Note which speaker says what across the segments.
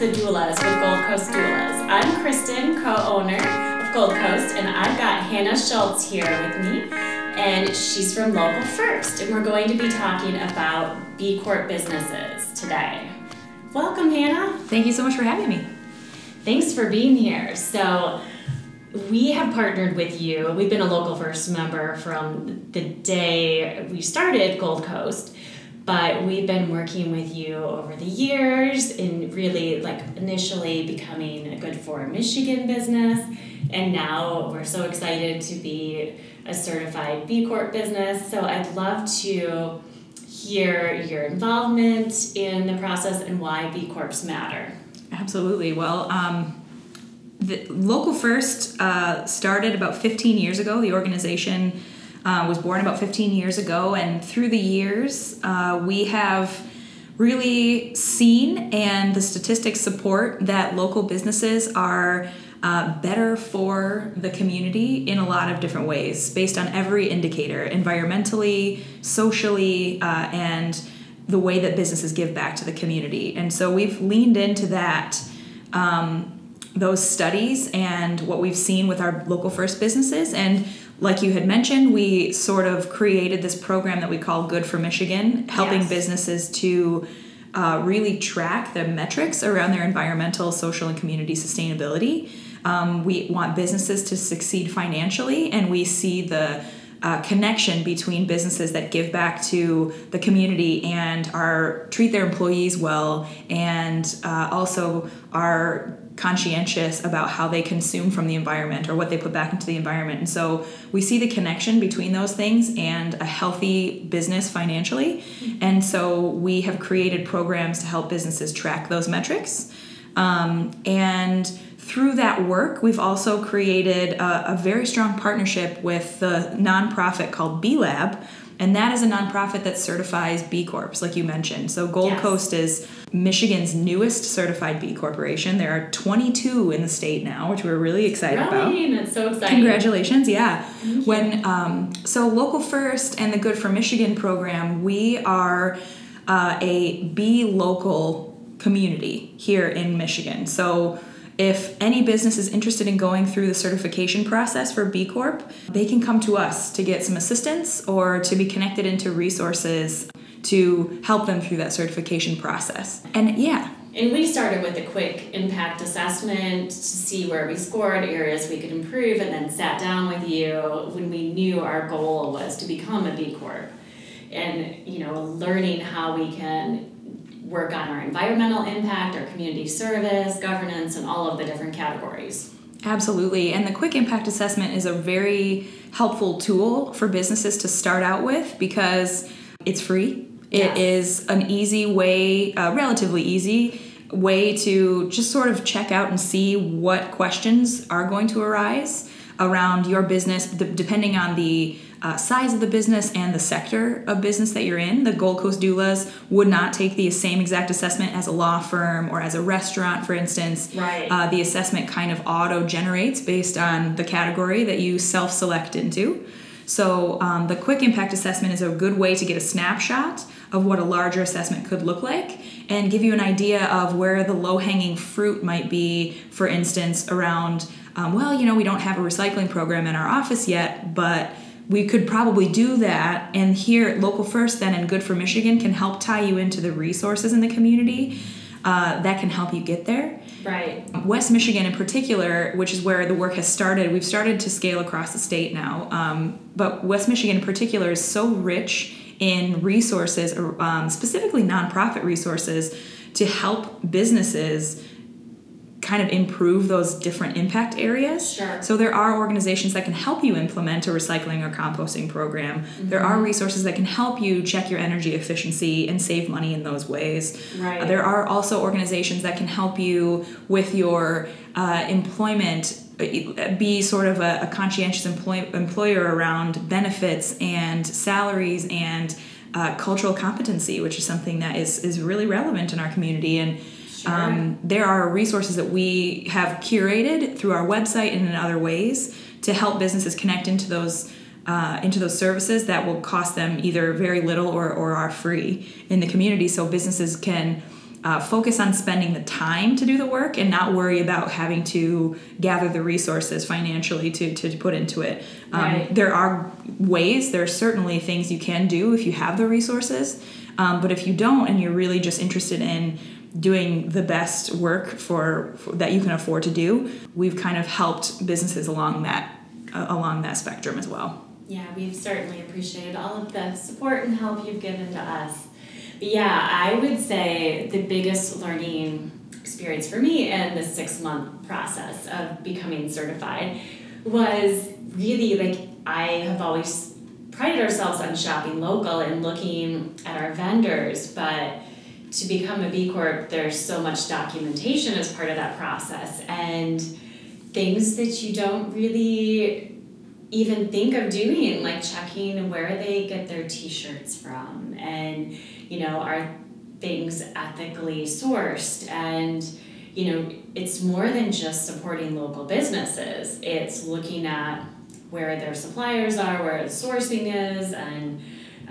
Speaker 1: the Doulas with Gold Coast Doulas. I'm Kristen, co-owner of Gold Coast, and I've got Hannah Schultz here with me, and she's from Local First, and we're going to be talking about B Corp businesses today. Welcome, Hannah.
Speaker 2: Thank you so much for having me.
Speaker 1: Thanks for being here. So we have partnered with you. We've been a Local First member from the day we started Gold Coast, but we've been working with you over the years in really initially becoming a Good for Michigan business, and now we're so excited to be a certified B Corp business. So I'd love to hear your involvement in the process and why B Corps matter.
Speaker 2: Absolutely. Well, the Local First started about 15 years ago. The organization was born about 15 years ago, and through the years, we have really seen, and the statistics support, that local businesses are better for the community in a lot of different ways, based on every indicator, environmentally, socially, and the way that businesses give back to the community. And so we've leaned into that, those studies and what we've seen with our Local First businesses. And like you had mentioned, we sort of created this program that we call Good for Michigan, helping businesses to really track the metrics around their environmental, social, and community sustainability. We want businesses to succeed financially, and we see the connection between businesses that give back to the community and treat their employees well, and also are conscientious about how they consume from the environment or what they put back into the environment. And so we see the connection between those things and a healthy business financially. And so we have created programs to help businesses track those metrics. And through that work, we've also created a very strong partnership with the nonprofit called B Lab, and that is a nonprofit that certifies B Corps, like you mentioned. So Gold Coast is Michigan's newest certified B Corporation. There are 22 in the state now, which we're really excited about.
Speaker 1: That's so exciting.
Speaker 2: Congratulations, yeah. So Local First and the Good for Michigan program, we are a B local community here in Michigan. So if any business is interested in going through the certification process for B Corp, they can come to us to get some assistance or to be connected into resources to help them through that certification process. And
Speaker 1: we started with a quick impact assessment to see where we scored, areas we could improve, and then sat down with you when we knew our goal was to become a B Corp. And, learning how we can work on our environmental impact, our community service, governance, and all of the different categories.
Speaker 2: Absolutely. And the quick impact assessment is a very helpful tool for businesses to start out with because it's free. It is an easy way, relatively easy way to just sort of check out and see what questions are going to arise around your business, depending on the size of the business and the sector of business that you're in. The Gold Coast Doulas would not take the same exact assessment as a law firm or as a restaurant, for instance.
Speaker 1: Right.
Speaker 2: The assessment kind of auto-generates based on the category that you self-select into. So the quick impact assessment is a good way to get a snapshot of what a larger assessment could look like and give you an idea of where the low-hanging fruit might be, for instance, around, we don't have a recycling program in our office yet, but we could probably do that. And here at Local First then and Good for Michigan can help tie you into the resources in the community that can help you get there.
Speaker 1: Right.
Speaker 2: West Michigan in particular, which is where the work has started, we've started to scale across the state now, but West Michigan in particular is so rich in resources, specifically nonprofit resources, to help businesses kind of improve those different impact areas.
Speaker 1: Sure.
Speaker 2: So there are organizations that can help you implement a recycling or composting program. Mm-hmm. There are resources that can help you check your energy efficiency and save money in those ways.
Speaker 1: Right.
Speaker 2: There are also organizations that can help you with your employment, be sort of a conscientious employer around benefits and salaries and cultural competency, which is something that is really relevant in our community. And there are resources that we have curated through our website and in other ways to help businesses connect into those services that will cost them either very little or are free in the community, so businesses can focus on spending the time to do the work and not worry about having to gather the resources financially to put into it.
Speaker 1: Right.
Speaker 2: There are certainly things you can do if you have the resources. But if you don't and you're really just interested in doing the best work for that you can afford to do, we've kind of helped businesses along that spectrum as well.
Speaker 1: Yeah, we've certainly appreciated all of the support and help you've given to us. But yeah, I would say the biggest learning experience for me in the 6-month process of becoming certified was really, like, I have always prided ourselves on shopping local and looking at our vendors, but to become a B Corp, there's so much documentation as part of that process and things that you don't really even think of doing, like checking where they get their t-shirts from and, are things ethically sourced. And, it's more than just supporting local businesses. It's looking at where their suppliers are, where the sourcing is, and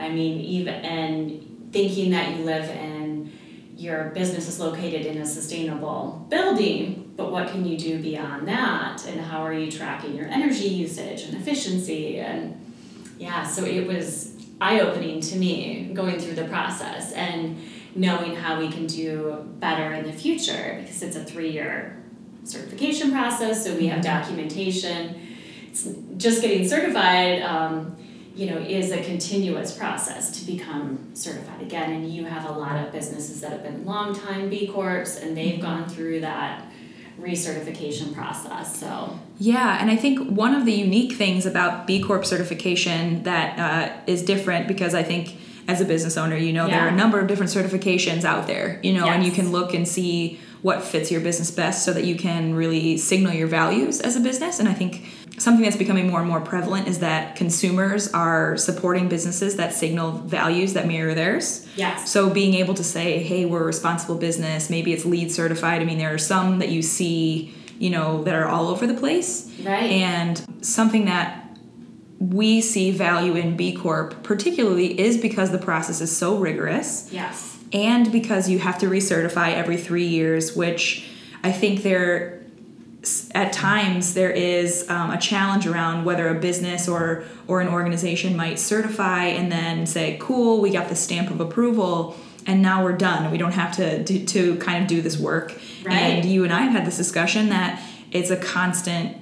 Speaker 1: even thinking that you live in your business is located in a sustainable building, but what can you do beyond that? And how are you tracking your energy usage and efficiency? And yeah, so it was eye-opening to me going through the process and knowing how we can do better in the future, because it's a 3-year certification process, so we have documentation. It's just getting certified, is a continuous process to become certified again. And you have a lot of businesses that have been long-time B Corps, and they've gone through that recertification process. So
Speaker 2: yeah, and I think one of the unique things about B Corp certification that is different, because I think as a business owner, there are a number of different certifications out there,
Speaker 1: Yes.
Speaker 2: and you can look and see what fits your business best so that you can really signal your values as a business. And I think something that's becoming more and more prevalent is that consumers are supporting businesses that signal values that mirror theirs.
Speaker 1: Yes.
Speaker 2: So being able to say, hey, we're a responsible business, maybe it's LEED certified. I mean, there are some that you see, that are all over the place.
Speaker 1: Right.
Speaker 2: And something that we see value in B Corp particularly is because the process is so rigorous.
Speaker 1: Yes.
Speaker 2: And because you have to recertify every 3 years, which I think at times there is a challenge around whether a business or an organization might certify and then say, cool, we got the stamp of approval and now we're done. We don't have to kind of do this work.
Speaker 1: Right.
Speaker 2: And you and I have had this discussion that it's a constant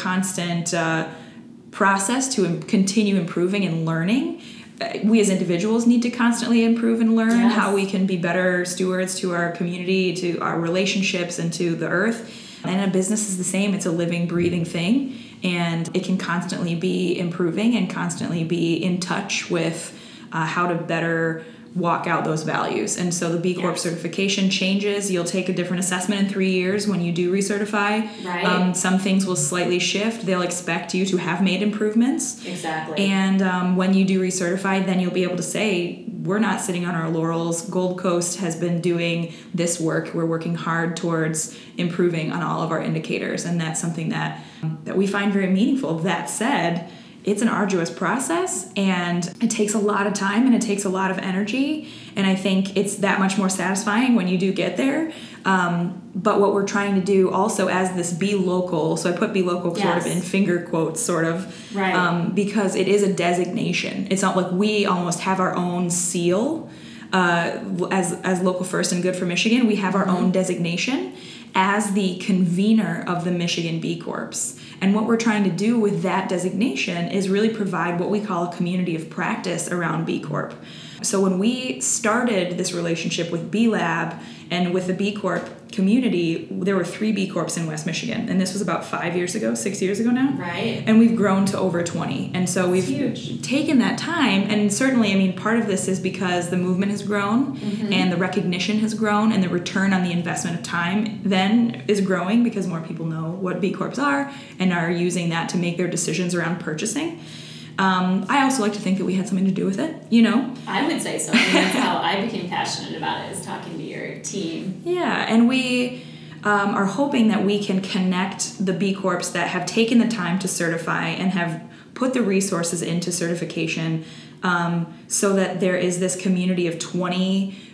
Speaker 2: process to continue improving and learning. We as individuals need to constantly improve and learn
Speaker 1: Yes.
Speaker 2: how we can be better stewards to our community, to our relationships, and to the earth. And a business is the same. It's a living, breathing thing, and it can constantly be improving and constantly be in touch with how to better walk out those values. And so the B Corp
Speaker 1: Yes.
Speaker 2: certification changes. You'll take a different assessment in 3 years when you do recertify.
Speaker 1: Right.
Speaker 2: Some things will slightly shift. They'll expect you to have made improvements.
Speaker 1: Exactly.
Speaker 2: And when you do recertify, then you'll be able to say, we're not sitting on our laurels. Gold Coast has been doing this work. We're working hard towards improving on all of our indicators. And that's something that we find very meaningful. That said, it's an arduous process, and it takes a lot of time and it takes a lot of energy. And I think it's that much more satisfying when you do get there. But what we're trying to do also as this Be Local, so I put Be Local sort of
Speaker 1: Yes.
Speaker 2: in finger quotes, sort of,
Speaker 1: Right.
Speaker 2: because it is a designation. It's not like we almost have our own seal. As Local First and Good for Michigan, we have our own designation as the convener of the Michigan B Corps. And what we're trying to do with that designation is really provide what we call a community of practice around B Corp. So when we started this relationship with B Lab and with the B Corp community, there were 3 B Corps in West Michigan. And this was about 6 years ago now.
Speaker 1: Right.
Speaker 2: And we've grown to over 20. And so we've
Speaker 1: huge.
Speaker 2: taken that time. And certainly, I mean, part of this is because the movement has grown and the recognition has grown and the return on the investment of time then is growing because more people know what B Corps are and are using that to make their decisions around purchasing. I also like to think that we had something to do with it,
Speaker 1: I would say so. That's how I became passionate about it, is talking to your team.
Speaker 2: Yeah, and we are hoping that we can connect the B Corps that have taken the time to certify and have put the resources into certification so that there is this community of 20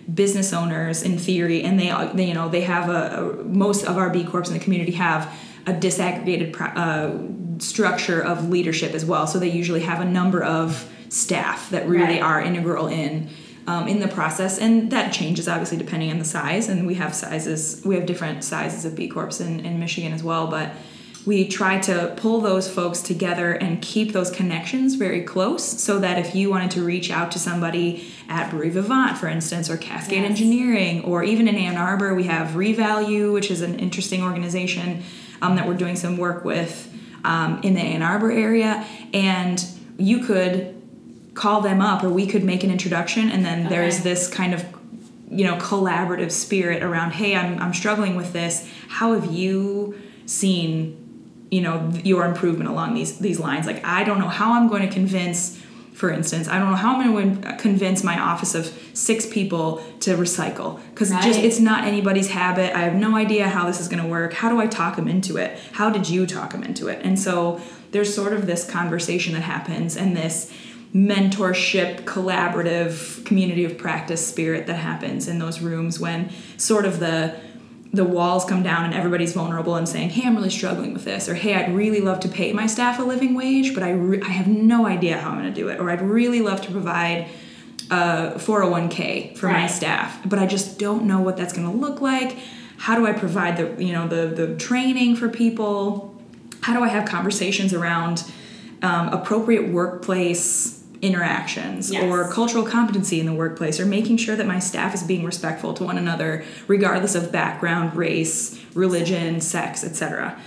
Speaker 2: business owners in theory, and they have most of our B Corps in the community have a disaggregated structure of leadership as well. So they usually have a number of staff that really are integral in the process, and that changes obviously depending on the size. And we have different sizes of B Corps in Michigan as well, but we try to pull those folks together and keep those connections very close, so that if you wanted to reach out to somebody at Berea Vivant, for instance, or Cascade Engineering, or even in Ann Arbor, we have Revalue, which is an interesting organization that we're doing some work with in the Ann Arbor area, and you could call them up, or we could make an introduction, and then there's this kind of collaborative spirit around, hey, I'm struggling with this. How have you seen your improvement along these lines? Like, I don't know how I'm going to convince, for instance, I don't know how I'm going to convince my office of 6 people to recycle, because it's not anybody's habit. I have no idea how this is going to work. How do I talk them into it? How did you talk them into it? And so there's sort of this conversation that happens, and this mentorship, collaborative, community of practice spirit that happens in those rooms when sort of the walls come down and everybody's vulnerable and saying, hey, I'm really struggling with this, or hey, I'd really love to pay my staff a living wage, but I have no idea how I'm going to do it, or I'd really love to provide a 401k for my staff, but I just don't know what that's going to look like. How do I provide the training for people? How do I have conversations around appropriate workplace interactions or cultural competency in the workplace, or making sure that my staff is being respectful to one another regardless of background, race, religion, sex, etc.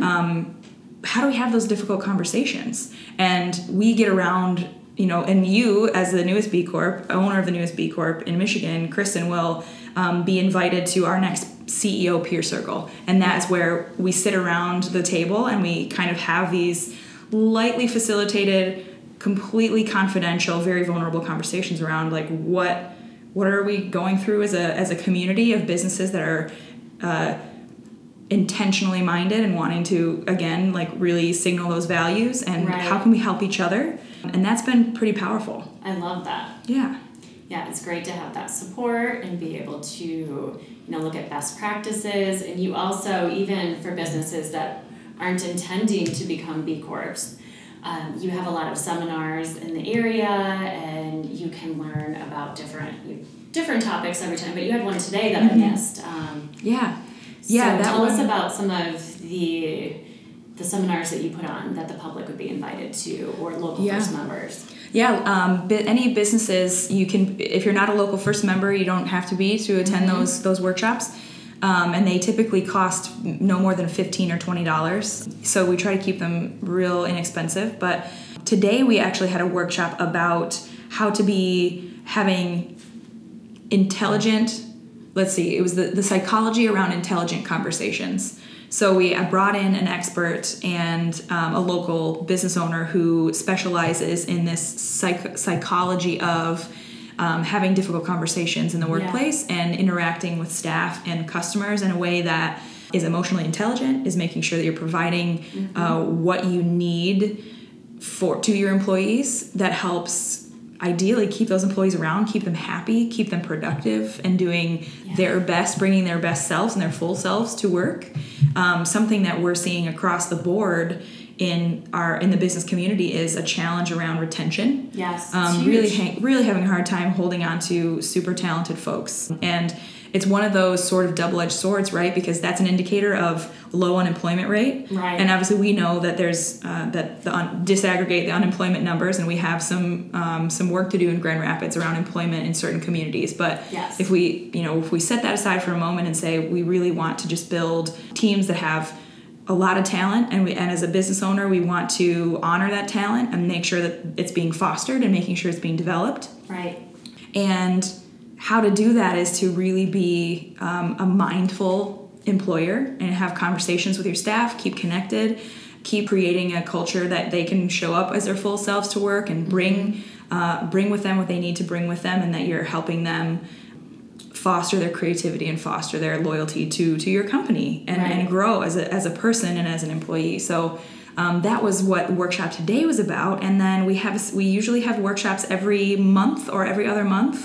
Speaker 2: How do we have those difficult conversations? And we get around, and you as the newest B Corp, owner of the newest B Corp in Michigan, Kristen, will be invited to our next CEO peer circle, and that's where we sit around the table and we kind of have these lightly facilitated, completely confidential, very vulnerable conversations around, like, what are we going through as a community of businesses that are intentionally minded and wanting to, again, like, really signal those values, and how can we help each other? And that's been pretty powerful.
Speaker 1: I love that.
Speaker 2: Yeah,
Speaker 1: it's great to have that support and be able to look at best practices. And you also, even for businesses that aren't intending to become B Corps, you have a lot of seminars in the area, and you can learn about different topics every time. But you had one today that I missed. Tell us about some of the seminars that you put on that the public would be invited to, or local First members. Any
Speaker 2: businesses, you can, if you're not a local First member, you don't have to be to attend those workshops. And they typically cost no more than $15 or $20. So we try to keep them real inexpensive. But today we actually had a workshop about how to be having intelligent, it was the psychology around intelligent conversations. So we brought in an expert and a local business owner who specializes in this psychology of having difficult conversations in the workplace and interacting with staff and customers in a way that is emotionally intelligent, is making sure that you're providing what you need to your employees, that helps ideally keep those employees around, keep them happy, keep them productive, and doing their best, bringing their best selves and their full selves to work. Something that we're seeing across the board in the business community is a challenge around retention. Really having a hard time holding on to super talented folks. And it's one of those sort of double-edged swords, right? Because that's an indicator of low unemployment rate.
Speaker 1: Right.
Speaker 2: And obviously we know that there's disaggregate the unemployment numbers, and we have some work to do in Grand Rapids around employment in certain communities. But if we set that aside for a moment and say we really want to just build teams that have a lot of talent, and as a business owner, we want to honor that talent and make sure that it's being fostered and making sure it's being developed.
Speaker 1: Right.
Speaker 2: And how to do that is to really be a mindful employer and have conversations with your staff, keep connected, keep creating a culture that they can show up as their full selves to work and bring with them what they need to bring with them, and that you're helping them foster their creativity and foster their loyalty to your company and grow as a person and as an employee. So that was what the workshop today was about. And then we usually have workshops every month or every other month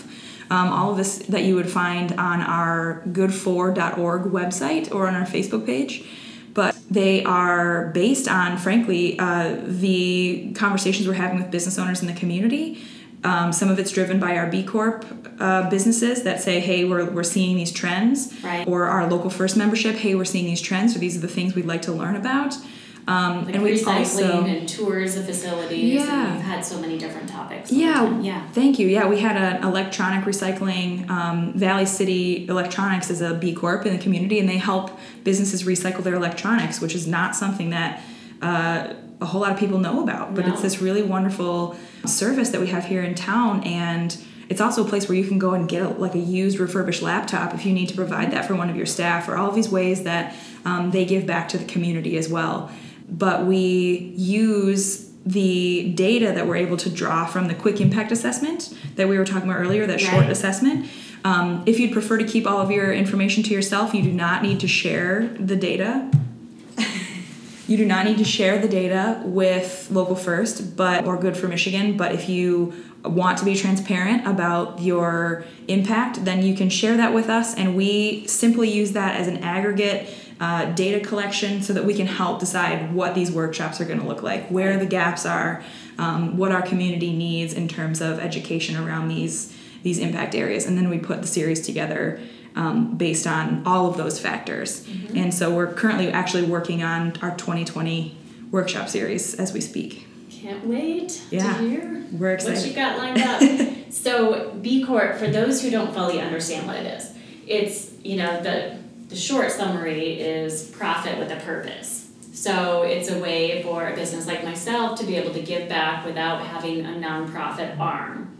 Speaker 2: All of this that you would find on our good4.org website or on our Facebook page. But they are based on, frankly, the conversations we're having with business owners in the community. Some of it's driven by our B Corp businesses that say, hey, we're seeing these trends.
Speaker 1: Right.
Speaker 2: Or our Local First membership, hey, we're seeing these trends, so these are the things we'd like to learn about.
Speaker 1: Like
Speaker 2: and we
Speaker 1: recycling
Speaker 2: also,
Speaker 1: and tours of facilities.
Speaker 2: Yeah.
Speaker 1: And we've had so many different topics.
Speaker 2: Yeah, thank you. Yeah, we had an electronic recycling. Valley City Electronics is a B Corp in the community, and they help businesses recycle their electronics, which is not something that a whole lot of people know about. But it's this really wonderful service that we have here in town, and it's also a place where you can go and get a used refurbished laptop if you need to provide that for one of your staff, or all of these ways that they give back to the community as well. But we use the data that we're able to draw from the quick impact assessment that we were talking about earlier, that short assessment. If you'd prefer to keep all of your information to yourself, you do not need to share the data. You do not need to share the data with Local First or Good for Michigan, but if you want to be transparent about your impact, then you can share that with us, and we simply use that as an aggregate data collection so that we can help decide what these workshops are going to look like, where the gaps are, what our community needs in terms of education around these impact areas, and then we put the series together based on all of those factors. Mm-hmm. And so we're currently actually working on our 2020 workshop series as we speak.
Speaker 1: Can't wait to hear
Speaker 2: we're excited.
Speaker 1: What you got lined up. So B Corp, for those who don't fully understand what it is, it's, the short summary is profit with a purpose. So it's a way for a business like myself to be able to give back without having a nonprofit arm.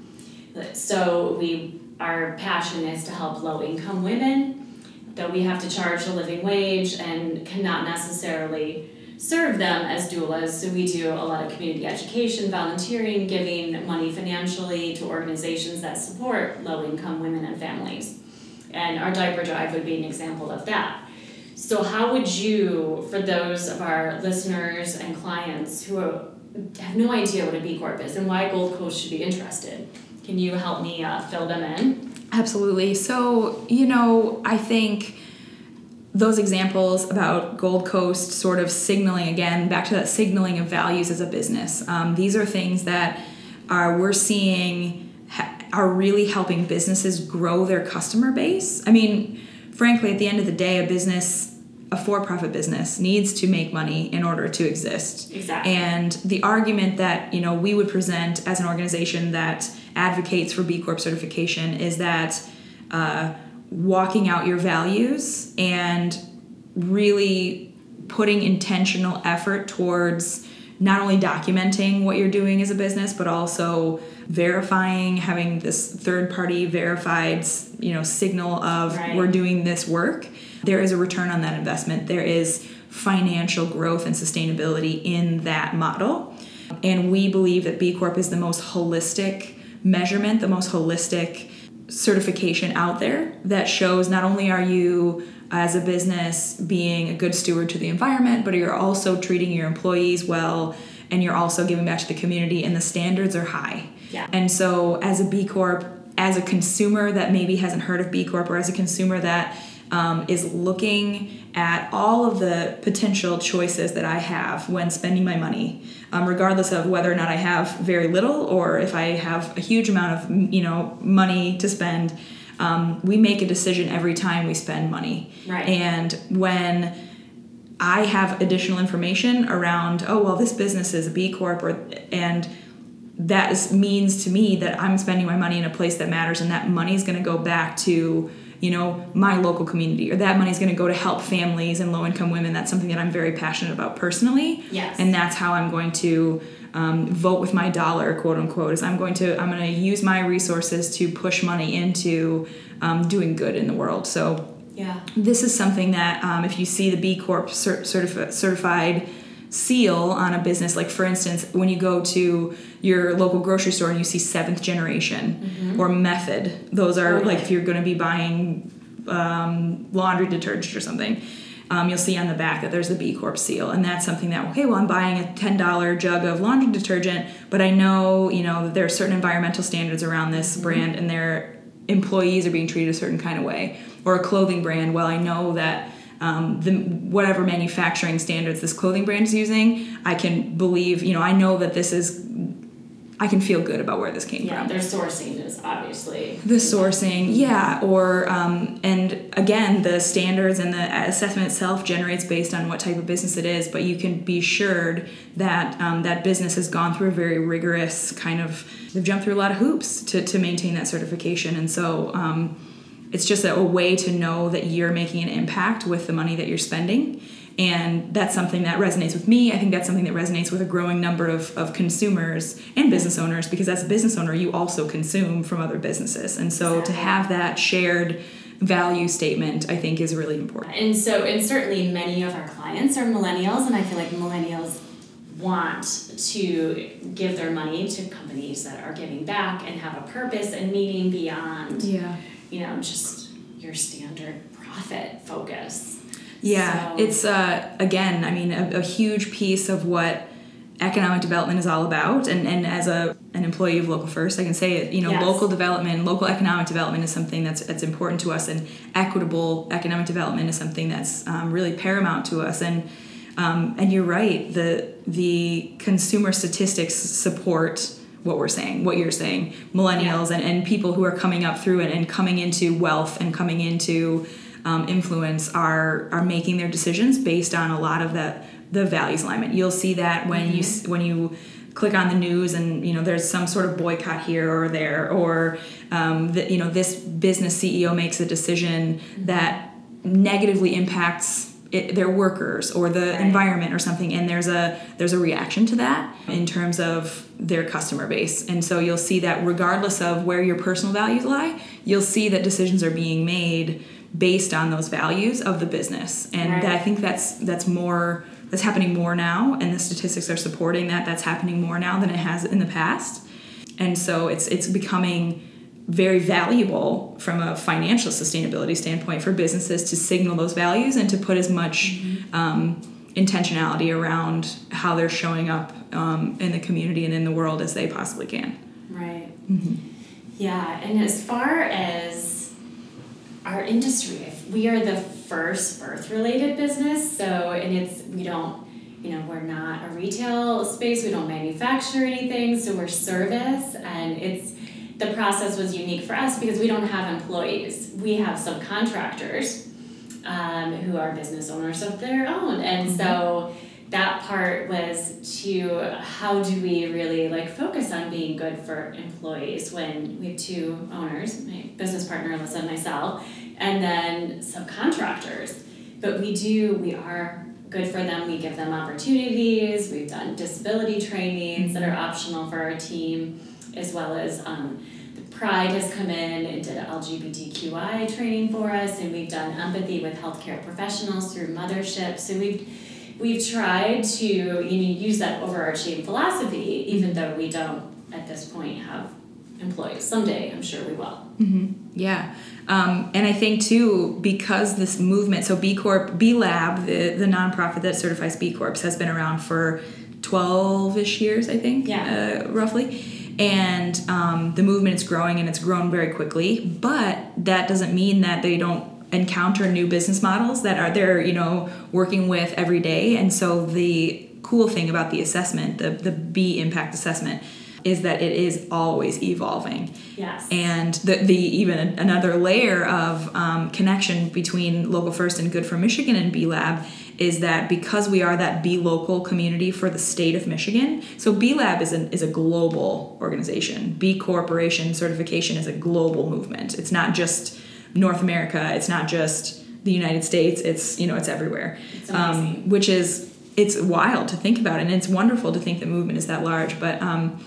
Speaker 1: So our passion is to help low-income women, that we have to charge a living wage and cannot necessarily serve them as doulas. So we do a lot of community education, volunteering, giving money financially to organizations that support low-income women and families. And our diaper drive would be an example of that. So how would you, for those of our listeners and clients who have no idea what a B Corp is and why Gold Coast should be interested, can you help me fill them in?
Speaker 2: Absolutely. So, I think those examples about Gold Coast sort of signaling, again, back to that signaling of values as a business. These are things that we're seeing are really helping businesses grow their customer base. I mean, frankly, at the end of the day, a for-profit business needs to make money in order to exist.
Speaker 1: Exactly.
Speaker 2: And the argument that, we would present as an organization that advocates for B Corp certification is that walking out your values and really putting intentional effort towards not only documenting what you're doing as a business, but also verifying, having this third-party verified, signal of we're doing this work. There is a return on that investment. There is financial growth and sustainability in that model. And we believe that B Corp is the most holistic measurement, the most holistic certification out there that shows not only are you as a business being a good steward to the environment, but you're also treating your employees well, and you're also giving back to the community, and the standards are high.
Speaker 1: Yeah.
Speaker 2: And so as a B Corp, as a consumer that maybe hasn't heard of B Corp, or as a consumer that is looking at all of the potential choices that I have when spending my money, regardless of whether or not I have very little or if I have a huge amount of money to spend, we make a decision every time we spend money.
Speaker 1: Right.
Speaker 2: And when I have additional information around, this business is a B Corp, and that means to me that I'm spending my money in a place that matters, and that money is going to go back to my local community, or that money is going to go to help families and low-income women. That's something that I'm very passionate about personally.
Speaker 1: Yes.
Speaker 2: And that's how I'm going to vote with my dollar, quote unquote, is I'm going to use my resources to push money into doing good in the world. So this is something that if you see the B Corp certified seal on a business, like for instance, when you go to your local grocery store and you see 7th generation or method, those are like if you're going to be buying laundry detergent or something, you'll see on the back that there's the B Corp seal, and that's something that, I'm buying a $10 jug of laundry detergent, but I know, that there are certain environmental standards around this brand, and employees are being treated a certain kind of way. Or a clothing brand, well, I know that whatever manufacturing standards this clothing brand is using, I can believe, I know that I can feel good about where this came from.
Speaker 1: Yeah, their sourcing is obviously...
Speaker 2: The sourcing, yeah. Or, and again, the standards and the assessment itself generates based on what type of business it is, but you can be assured that that business has gone through a very rigorous they've jumped through a lot of hoops to maintain that certification. And so it's just a way to know that you're making an impact with the money that you're spending. And that's something that resonates with me. I think that's something that resonates with a growing number of consumers and business owners, because as a business owner, you also consume from other businesses. And so to have that shared value statement, I think, is really important.
Speaker 1: And certainly many of our clients are millennials, and I feel like millennials want to give their money to companies that are giving back and have a purpose and meaning beyond, just your standard profit focus.
Speaker 2: Yeah, so. It's, again, a huge piece of what economic development is all about. And as an employee of Local First, I can say it, yes. Local economic development is something that's important to us, and equitable economic development is something that's really paramount to us. And you're right, the consumer statistics support what you're saying, millennials and people who are coming up through it and coming into wealth and coming into influence are making their decisions based on a lot of the values alignment. You'll see that when you click on the news and there's some sort of boycott here or there, or this business CEO makes a decision that negatively impacts their workers or the environment or something, and there's a reaction to that in terms of their customer base. And so you'll see that regardless of where your personal values lie, you'll see that decisions are being made based on those values of the business. And I think that's happening more now, and the statistics are supporting that's happening more now than it has in the past. And so it's becoming very valuable from a financial sustainability standpoint for businesses to signal those values and to put as much intentionality around how they're showing up in the community and in the world as they possibly can.
Speaker 1: Right. Mm-hmm. Yeah, and as far as our industry, we are the first birth-related business, we're not a retail space, we don't manufacture anything, so we're service, and the process was unique for us because we don't have employees. We have subcontractors who are business owners of their own, and so that part was how do we really focus on being good for employees when we have two owners, my business partner Alyssa and myself, and then subcontractors. But we are good for them. We give them opportunities. We've done disability trainings that are optional for our team, as well as Pride has come in and did an LGBTQI training for us, and we've done empathy with healthcare professionals through Mothership. So we've tried to use that overarching philosophy, even though we don't at this point have employees. Someday, I'm sure we will.
Speaker 2: Mm-hmm. Yeah. And I think too, because this movement, so B Corp, B Lab, the nonprofit that certifies B Corps, has been around for 12-ish years, I think, roughly. And the movement is growing, and it's grown very quickly. But that doesn't mean that they don't encounter new business models that they're working with every day. And so the cool thing about the assessment, the B Impact Assessment, is that it is always evolving.
Speaker 1: Yes.
Speaker 2: And the even another layer of connection between Local First and Good for Michigan and B Lab is that because we are that B Local community for the state of Michigan, so B Lab is a global organization. B Corporation certification is a global movement. It's not just North America. It's not just the United States. It's it's everywhere.
Speaker 1: It's amazing.
Speaker 2: It's wild to think about, and it's wonderful to think the movement is that large. But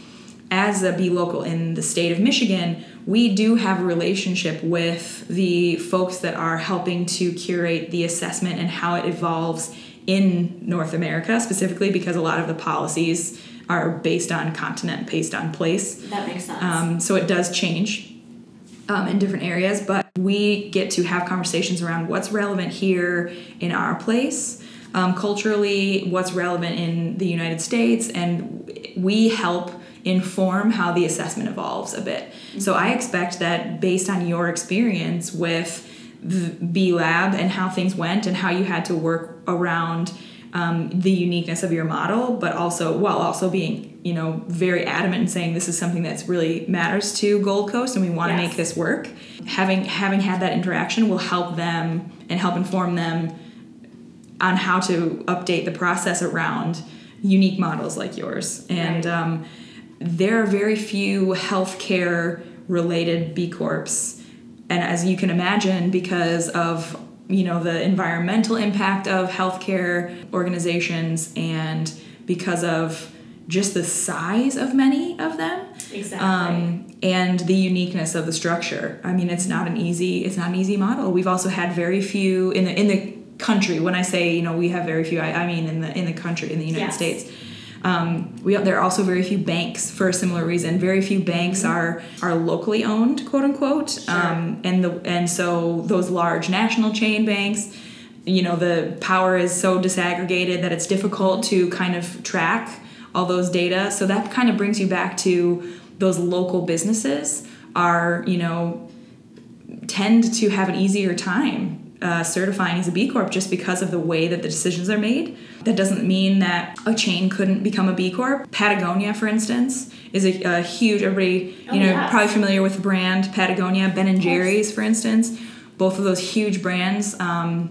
Speaker 2: as a B Local in the state of Michigan, we do have a relationship with the folks that are helping to curate the assessment and how it evolves in North America, specifically because a lot of the policies are based on continent, based on place.
Speaker 1: That makes sense.
Speaker 2: So it does change in different areas, but we get to have conversations around what's relevant here in our place, culturally, what's relevant in the United States, and we help inform how the assessment evolves a bit. So I expect that based on your experience with B Lab and how things went and how you had to work around the uniqueness of your model, but also while also being, very adamant and saying this is something that's really matters to Gold Coast and we want to make this work. Having had that interaction will help them and help inform them on how to update the process around unique models like yours. And there are very few healthcare related B Corps. And as you can imagine, because of the environmental impact of healthcare organizations and because of just the size of many of them, and the uniqueness of the structure. I mean, it's not an easy model. We've also had very few in the country. When I say we have very few, I mean in the country, in the United States. There are also very few banks for a similar reason. Very few banks are locally owned, quote unquote.
Speaker 1: Sure.
Speaker 2: And so those large national chain banks, the power is so disaggregated that it's difficult to kind of track all those data. So that kind of brings you back to those local businesses tend to have an easier time certifying as a B Corp just because of the way that the decisions are made. That doesn't mean that a chain couldn't become a B Corp. Patagonia, for instance, is a huge, everybody, probably familiar with the brand Patagonia. Ben & Jerry's, for instance, both of those huge brands are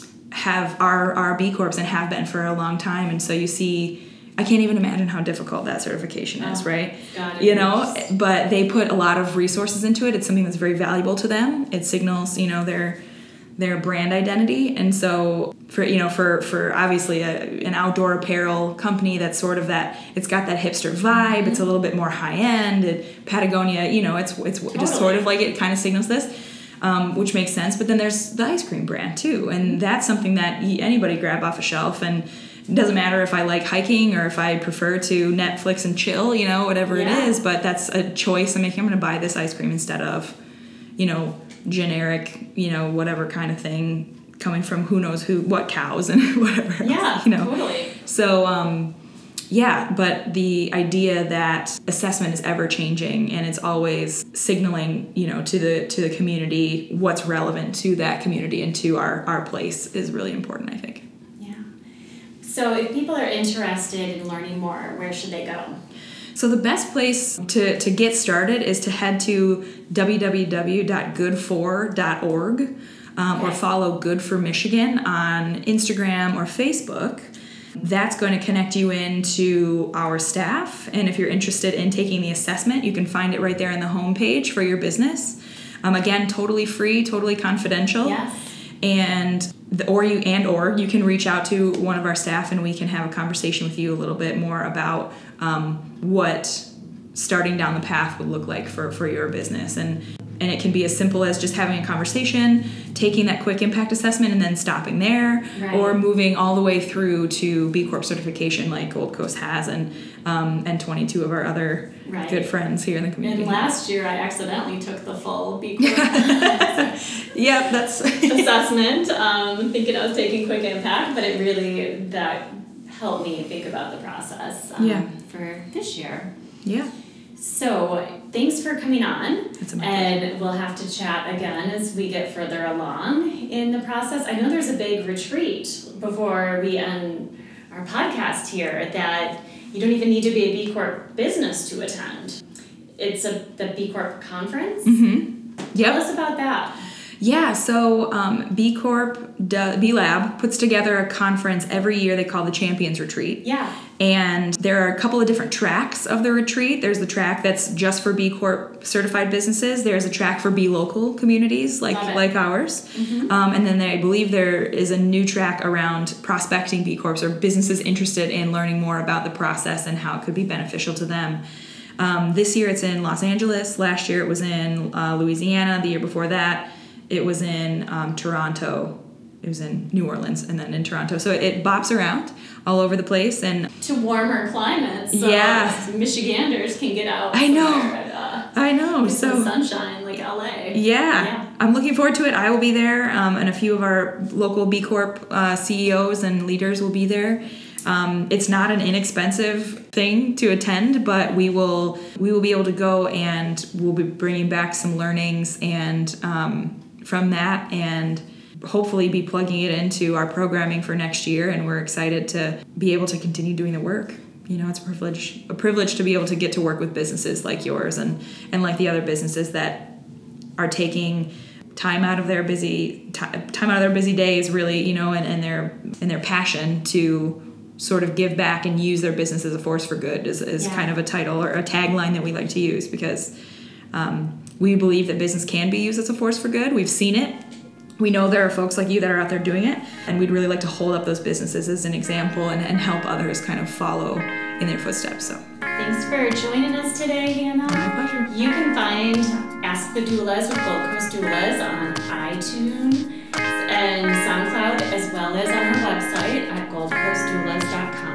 Speaker 2: B Corps and have been for a long time. And so you see, I can't even imagine how difficult that certification is, right? But they put a lot of resources into it. It's something that's very valuable to them. It signals, their brand identity. And so for obviously an outdoor apparel company that's sort of that, it's got that hipster vibe. It's a little bit more high end. Patagonia, it's just sort of like it kind of signals this, which makes sense. But then there's the ice cream brand too. And that's something that anybody grab off a shelf. And it doesn't matter if I like hiking or if I prefer to Netflix and chill, whatever it is, but that's a choice I'm making. I'm going to buy this ice cream instead of, generic, whatever kind of thing coming from who knows what cows and whatever else,
Speaker 1: Totally.
Speaker 2: So, but the idea that assessment is ever changing and it's always signaling, to the community what's relevant to that community and to our place is really important, I think.
Speaker 1: So if people are interested in learning more, where should they go?
Speaker 2: So the best place to get started is to head to www.good4.org or follow Good for Michigan on Instagram or Facebook. That's going to connect you into our staff. And if you're interested in taking the assessment, you can find it right there on the homepage for your business. Again, totally free, totally confidential.
Speaker 1: Yes.
Speaker 2: Or you can reach out to one of our staff and we can have a conversation with you a little bit more about what starting down the path would look like for your business. And it can be as simple as just having a conversation, taking that quick impact assessment and then stopping there, or moving all the way through to B Corp certification like Gold Coast has and 22 of our other good friends here in the community.
Speaker 1: And last year I accidentally took the full B Corp
Speaker 2: that's
Speaker 1: assessment, thinking I was taking quick impact, but it really, that helped me think about the process for this year.
Speaker 2: Yeah.
Speaker 1: So thanks for coming on,
Speaker 2: and
Speaker 1: we'll have to chat again as we get further along in the process. I know there's a big retreat before we end our podcast here that you don't even need to be a B Corp business to attend. It's the B Corp conference.
Speaker 2: Mm-hmm. Yep.
Speaker 1: Tell us about that.
Speaker 2: Yeah, so B Lab puts together a conference every year they call the Champions Retreat.
Speaker 1: Yeah.
Speaker 2: And there are a couple of different tracks of the retreat. There's the track that's just for B Corp certified businesses. There's a track for B local communities like ours.
Speaker 1: Mm-hmm.
Speaker 2: And then I believe there is a new track around prospecting B Corps or businesses interested in learning more about the process and how it could be beneficial to them. This year it's in Los Angeles. Last year it was in Louisiana. The year before that it was in Toronto. It was in New Orleans and then in Toronto. So it bops around all over the place. And
Speaker 1: to warmer climates. So Michiganders can get out.
Speaker 2: I know.
Speaker 1: Get some sunshine like LA.
Speaker 2: Yeah. I'm looking forward to it. I will be there. And a few of our local B Corp CEOs and leaders will be there. It's not an inexpensive thing to attend, but we will be able to go, and we'll be bringing back some learnings and from that, and hopefully be plugging it into our programming for next year. And we're excited to be able to continue doing the work. It's a privilege to be able to get to work with businesses like yours and like the other businesses that are taking time out of their busy days, really, and their passion to sort of give back and use their business as a force for good is kind of a title or a tagline that we like to use, because we believe that business can be used as a force for good. We've seen it. We know there are folks like you that are out there doing it, and we'd really like to hold up those businesses as an example and help others kind of follow in their footsteps. So
Speaker 1: thanks for joining us today, Hannah.
Speaker 2: My pleasure.
Speaker 1: You can find Ask the Doulas with Gold Coast Doulas on iTunes and SoundCloud, as well as on our website at goldcoastdoulas.com.